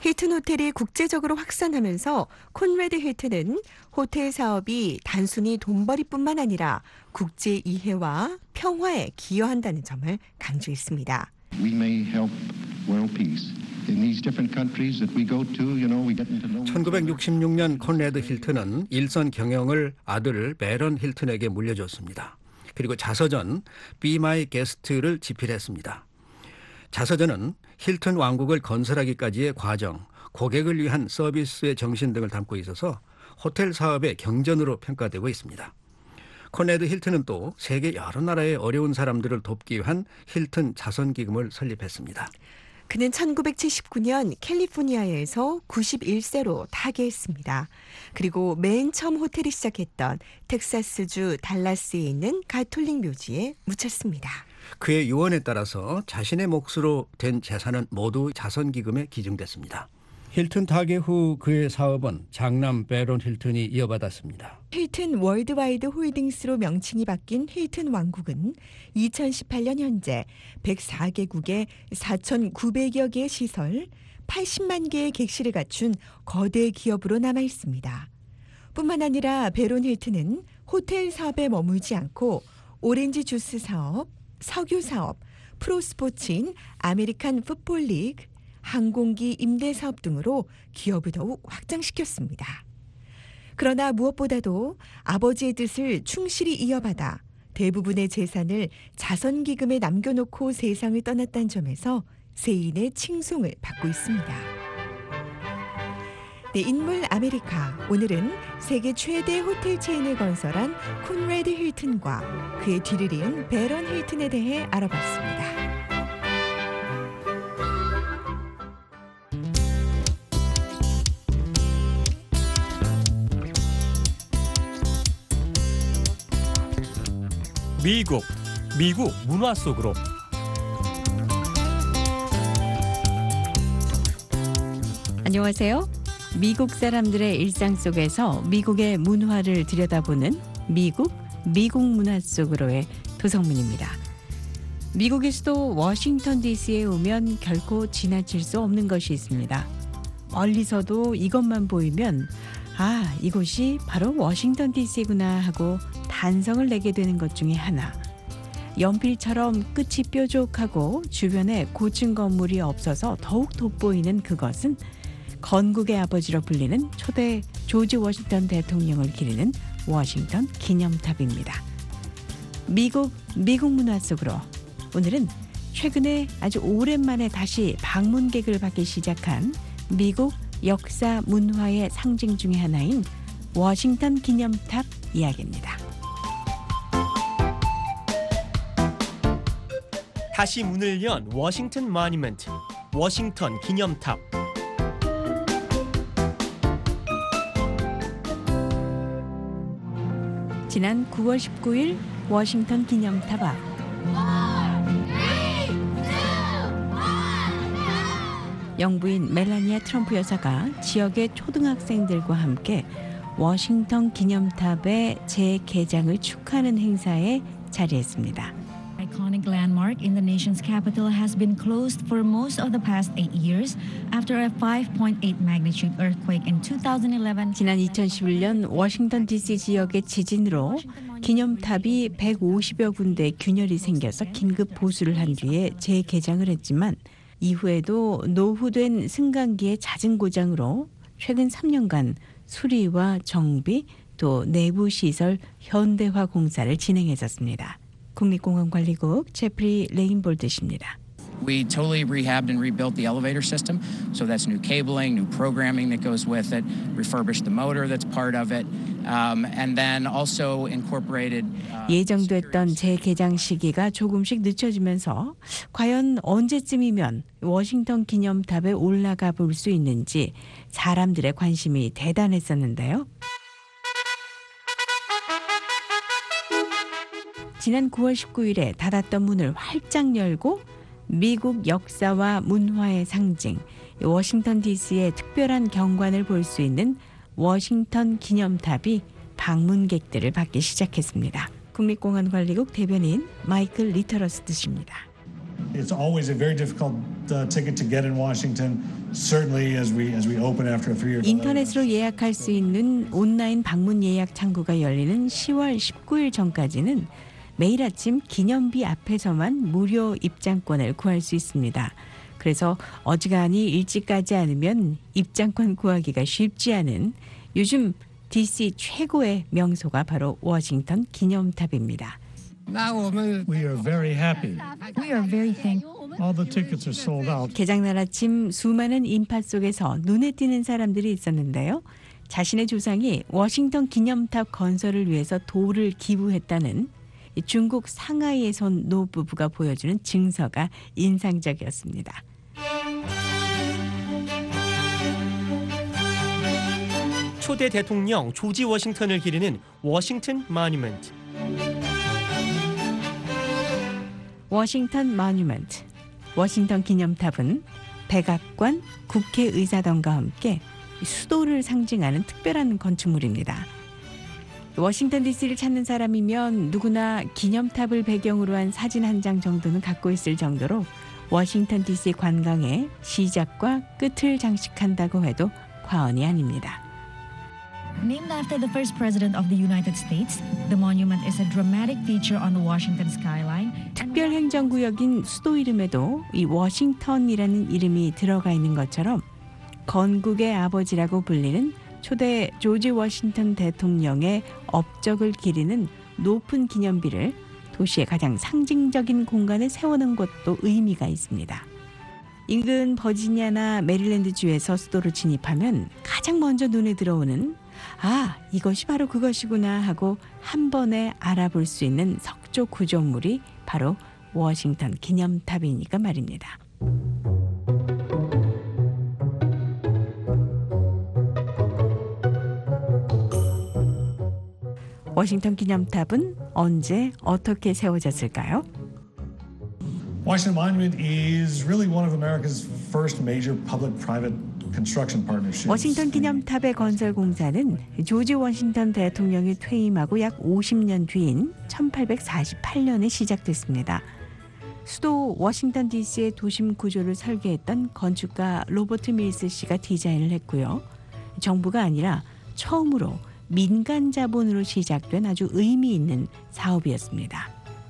힐튼 호텔이 국제적으로 확산하면서 콘라드 힐튼은 호텔 사업이 단순히 돈벌이뿐만 아니라 국제 이해와 평화에 기여한다는 점을 강조했습니다. We may help world peace. In these different countries that we go to, you know, we get into know. 천구백육십육 년 콘라드 힐튼은 일선 경영을 아들 베런 힐튼에게 물려줬습니다. 그리고 자서전 Be My Guest를 집필했습니다. 자서전은 힐튼 왕국을 건설하기까지의 과정, 고객을 위한 서비스의 정신 등을 담고 있어서 호텔 사업의 경전으로 평가되고 있습니다. 콘라드 힐튼은 또 세계 여러 나라의 어려운 사람들을 돕기 위한 힐튼 자선기금을 설립했습니다. 그는 천구백칠십구 년 캘리포니아에서 구십일 세로 타계했습니다. 그리고 맨 처음 호텔이 시작했던 텍사스주 달라스에 있는 가톨릭 묘지에 묻혔습니다. 그의 유언에 따라서 자신의 몫으로 된 재산은 모두 자선기금에 기증됐습니다. 힐튼 타계 후 그의 사업은 장남 베런 힐튼이 이어받았습니다. 힐튼 월드와이드 홀딩스로 명칭이 바뀐 힐튼 왕국은 이천십팔 년 현재 백사 개국에 사천구백여 개의 시설, 팔십만 개의 객실을 갖춘 거대 기업으로 남아 있습니다. 뿐만 아니라 베론 힐튼은 호텔 사업에 머물지 않고 오렌지 주스 사업, 석유 사업, 프로스포츠인 아메리칸 풋볼 리그, 항공기 임대 사업 등으로 기업을 더욱 확장시켰습니다. 그러나 무엇보다도 아버지의 뜻을 충실히 이어받아 대부분의 재산을 자선기금에 남겨놓고 세상을 떠났다는 점에서 세인의 칭송을 받고 있습니다. 네, 인물 아메리카. 오늘은 세계 최대 호텔 체인을 건설한 콘라드 힐튼과 그의 뒤를 이은 베런 힐튼에 대해 알아봤습니다. 미국, 미국 문화 속으로. 안녕하세요. 미국 사람들의 일상 속에서 미국의 문화를 들여다보는 미국, 미국 문화 속으로의 도성문입니다. 미국의 수도 워싱턴 디씨에 오면 결코 지나칠 수 없는 것이 있습니다. 멀리서도 이것만 보이면 아, 이곳이 바로 워싱턴 디씨구나 하고 단성을 내게 되는 것 중에 하나. 연필처럼 끝이 뾰족하고 주변에 고층 건물이 없어서 더욱 돋보이는 그것은 건국의 아버지로 불리는 초대 조지 워싱턴 대통령을 기리는 워싱턴 기념탑입니다. 미국, 미국 문화 속으로 오늘은 최근에 아주 오랜만에 다시 방문객을 받기 시작한 미국 역사 문화의 상징 중에 하나인 워싱턴 기념탑 이야기입니다. 다시 문을 연 워싱턴 모니먼트, 워싱턴 기념탑. 지난 구월 십구일 워싱턴 기념탑 앞. 영부인 멜라니아 트럼프 여사가 지역의 초등학생들과 함께 워싱턴 기념탑의 재개장을 축하하는 행사에 자리했습니다. Iconic landmark in the nation's capital has been closed for most of the past eight years after a five point eight magnitude earthquake in twenty eleven. 지난 이천십일 년 워싱턴 디씨 지역의 지진으로 기념탑이 백오십여 군데 균열이 생겨서 긴급 보수를 한 뒤에 재개장을 했지만 이후에도 노후된 승강기의 잦은 고장으로 최근 삼 년간 수리와 정비 또 내부 시설 현대화 공사를 진행했었습니다. 국립공원관리국 제프리 레인볼드십니다. We totally rehabbed and rebuilt the elevator system. So that's new cabling, new programming that goes with it, refurbished the motor that's part of it, um, and then also incorporated. Uh, 예정됐던 재개장 시기가 조금씩 늦춰지면서 과연 언제쯤이면 워싱턴 기념탑에 올라가 볼 수 있는지 사람들의 관심이 대단했었는데요. 지난 구월 십구일에 닫았던 문을 활짝 열고 미국 역사와 문화의 상징, 워싱턴 디씨의 특별한 경관을 볼 수 있는 워싱턴 기념탑이 방문객들을 받기 시작했습니다. 국립공원관리국 대변인 마이클 리터러스트십니다. It's always a very difficult uh, ticket to get in Washington. Certainly as we as we open after a three-year delay. 인터넷으로 예약할 수 있는 온라인 방문 예약 창구가 열리는 시월 십구일 전까지는 매일 아침 기념비 앞에서만 무료 입장권을 구할 수 있습니다. 그래서 어지간히 일찍 가지 않으면 입장권 구하기가 쉽지 않은 요즘 디씨 최고의 명소가 바로 워싱턴 기념탑입니다. We are very happy. We are very thankful. All the tickets are sold out. 개장날 아침 수많은 인파 속에서 눈에 띄는 사람들이 있었는데요. 자신의 조상이 워싱턴 기념탑 건설을 위해서 도를 기부했다는 중국 상하이에서 온 노부부가 보여주는 증서가 인상적이었습니다. 초대 대통령 조지 워싱턴을 기리는 워싱턴 마뉴먼트. 워싱턴 마뉴먼트. 워싱턴 기념탑은 백악관, 국회의사당과 함께 수도를 상징하는 특별한 건축물입니다. 워싱턴 디씨를 찾는 사람이면 누구나 기념탑을 배경으로 한 사진 한 장 정도는 갖고 있을 정도로 워싱턴 디씨 관광의 시작과 끝을 장식한다고 해도 과언이 아닙니다. Named after the first president of the United States, the monument is a dramatic feature on the Washington skyline. 특별 행정구역인 수도 이름에도 이 워싱턴이라는 이름이 들어가 있는 것처럼 건국의 아버지라고 불리는 초대 조지 워싱턴 대통령의 업적을 기리는 높은 기념비를 도시의 가장 상징적인 공간에 세우는 것도 의미가 있습니다. 인근 버지니아나 메릴랜드주에서 수도로 진입하면 가장 먼저 눈에 들어오는 아, 이것이 바로 그것이구나 하고 한 번에 알아볼 수 있는 석조 구조물이 바로 워싱턴 기념탑이니까 말입니다. 워싱턴 기념탑은 언제 어떻게 세워졌을까요? Washington Monument is really one of America's first major public-private construction partnerships. 워싱턴 기념탑의 건설 공사는 조지 워싱턴 대통령이 퇴임하고 약 오십 년 뒤인 천팔백사십팔 년에 시작됐습니다. 수도 워싱턴 디씨의 도심 구조를 설계했던 건축가 로버트 밀스 씨가 디자인을 했고요. 정부가 아니라 처음으로 민간 자본으로 시작된 아주 의미 있는 사업이었습니다.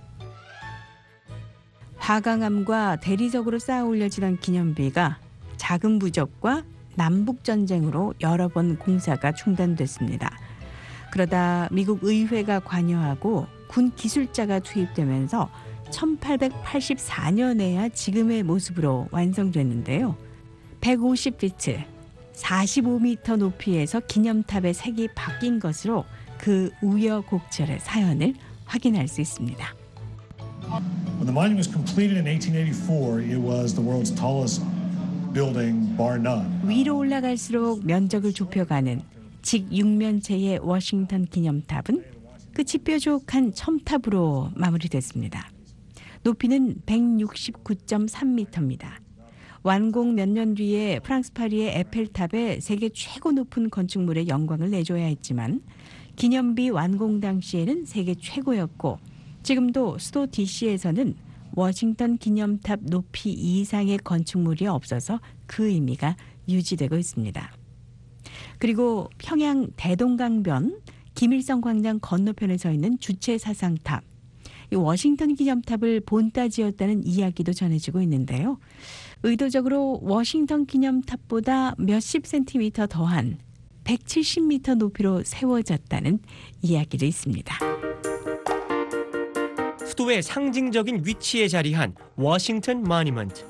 화강암과 대리석으로 쌓아 올려지던 기념비가 자금 부족과 남북 전쟁으로 여러 번 공사가 중단됐습니다. 그러다 미국 의회가 관여하고 군 기술자가 투입되면서 천팔백팔십사 년에야 지금의 모습으로 완성됐는데요. 백오십 피트, 사십오 미터 높이에서 기념탑의 색이 바뀐 것으로 그 우여곡절의 사연을 확인할 수 있습니다. When the monument was completed in eighteen eighty-four, it was the world's tallest building, bar none. 위로 올라갈수록 면적을 좁혀가는 직육면체의 워싱턴 기념탑은 끝이 뾰족한 첨탑으로 마무리됐습니다. 높이는 백육십구 점 삼 미터입니다. 완공 몇 년 뒤에 프랑스 파리의 에펠탑에 세계 최고 높은 건축물의 영광을 내줘야 했지만 기념비 완공 당시에는 세계 최고였고 지금도 수도 디씨에서는 워싱턴 기념탑 높이 이상의 건축물이 없어서 그 의미가 유지되고 있습니다. 그리고 평양 대동강변 김일성 광장 건너편에 서 있는 주체사상탑, 이 워싱턴 기념탑을 본따 지었다는 이야기도 전해지고 있는데요. 의도적으로 워싱턴 기념탑보다 몇십 센티미터 더한 백칠십 미터 높이로 세워졌다는 이야기도 있습니다. 수도의 상징적인 위치에 자리한 워싱턴 마뉴먼트.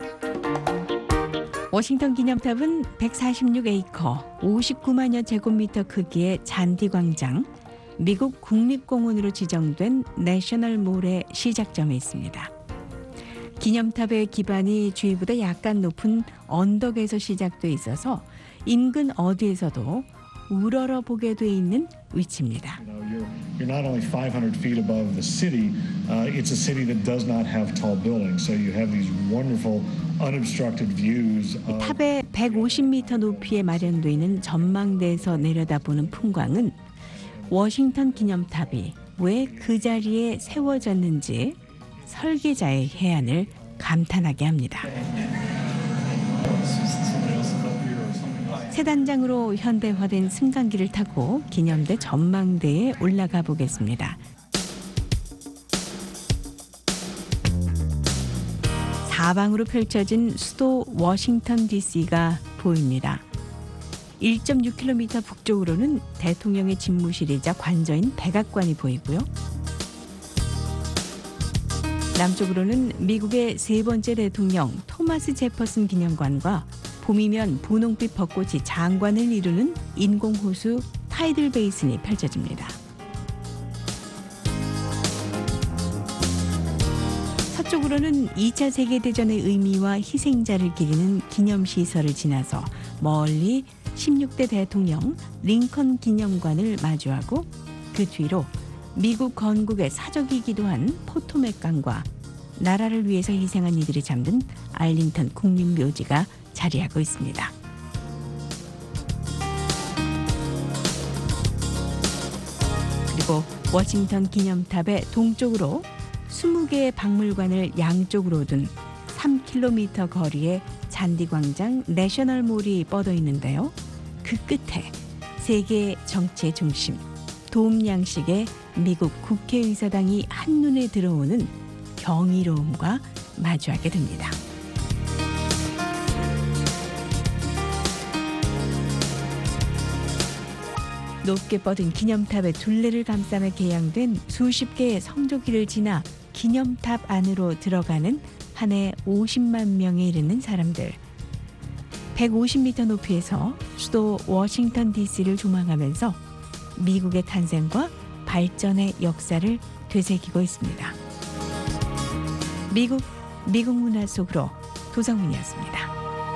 워싱턴 기념탑은 백사십육 에이커, 오십구만여 제곱미터 크기의 잔디광장, 미국 국립공원으로 지정된 내셔널몰의 시작점에 있습니다. 기념탑의 기반이 주위보다 약간 높은 언덕에서 시작돼 있어서 인근 어디에서도 우러러 보게 돼 있는 위치입니다. You're not only five hundred feet above the city, uh, it's a city that does not have tall buildings. So you have these wonderful unobstructed views. Of... 탑의 백오십 미터 높이에 마련돼 있는 전망대에서 내려다보는 풍광은 워싱턴 기념탑이 왜 그 자리에 세워졌는지 설계자의 해안을 감탄하게 합니다. 새 단장으로 현대화된 승강기를 타고 기념대 전망대에 올라가 보겠습니다. 사방으로 펼쳐진 수도 워싱턴 디씨가 보입니다. 일 점 육 킬로미터 북쪽으로는 대통령의 집무실이자 관저인 백악관이 보이고요. 남쪽으로는 미국의 세 번째 대통령 토마스 제퍼슨 기념관과 봄이면 분홍빛 벚꽃이 장관을 이루는 인공호수 타이들 베이슨이 펼쳐집니다. 서쪽으로는 이 차 세계대전의 의미와 희생자를 기리는 기념시설을 지나서 멀리 십육 대 대통령 링컨 기념관을 마주하고 그 뒤로 미국 건국의 사적이기도 한 포토맥 강과 나라를 위해서 희생한 이들이 잠든 알링턴 국립묘지가 자리하고 있습니다. 그리고 워싱턴 기념탑의 동쪽으로 스무 개의 박물관을 양쪽으로 둔 삼 킬로미터 거리의 잔디광장 내셔널몰이 뻗어 있는데요. 그 끝에 세계 정치의 중심, 돔 양식의 미국 국회의사당이 한눈에 들어오는 경이로움과 마주하게 됩니다. 높게 뻗은 기념탑의 둘레를 감싸며 개양된 수십 개의 성조기를 지나 기념탑 안으로 들어가는 한 해 오십만 명에 이르는 사람들. 백오십 미터 높이에서 수도 워싱턴 디씨를 조망하면서 미국의 탄생과 발전의 역사를 되새기고 있습니다. 미국, 미국 문화 속으로 도성문이었습니다.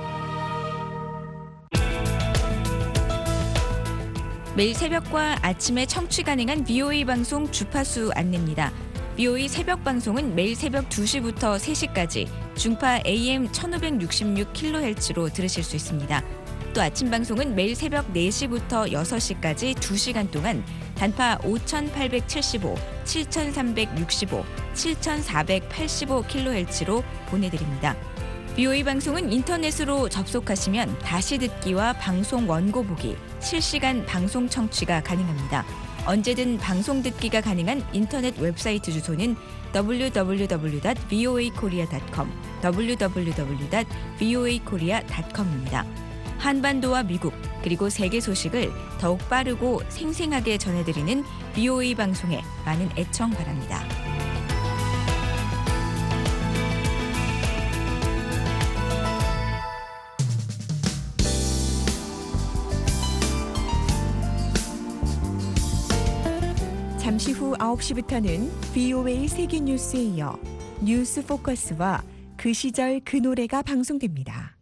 매일 새벽과 아침에 청취 가능한 비오에이 방송 주파수 안내입니다. 비오에이 새벽 방송은 매일 새벽 두 시부터 세 시까지 중파 에이엠 천오백육십육 킬로헤르츠로 들으실 수 있습니다. 또 아침 방송은 매일 새벽 네 시부터 여섯 시까지 두 시간 동안 단파 오천팔백칠십오, 칠천삼백육십오, 칠천사백팔십오 킬로헤르츠로 보내드립니다. 비오에이 방송은 인터넷으로 접속하시면 다시 듣기와 방송 원고 보기, 실시간 방송 청취가 가능합니다. 언제든 방송 듣기가 가능한 인터넷 웹사이트 주소는 더블유 더블유 더블유 닷 브이오에이 코리아 닷 컴, 더블유 더블유 더블유 닷 브이오에이 코리아 닷 컴입니다. 한반도와 미국 그리고 세계 소식을 더욱 빠르고 생생하게 전해드리는 비오에이 방송에 많은 애청 바랍니다. 잠시 후 아홉 시부터는 비오에이 세계뉴스에 이어 뉴스 포커스와 그 시절 그 노래가 방송됩니다.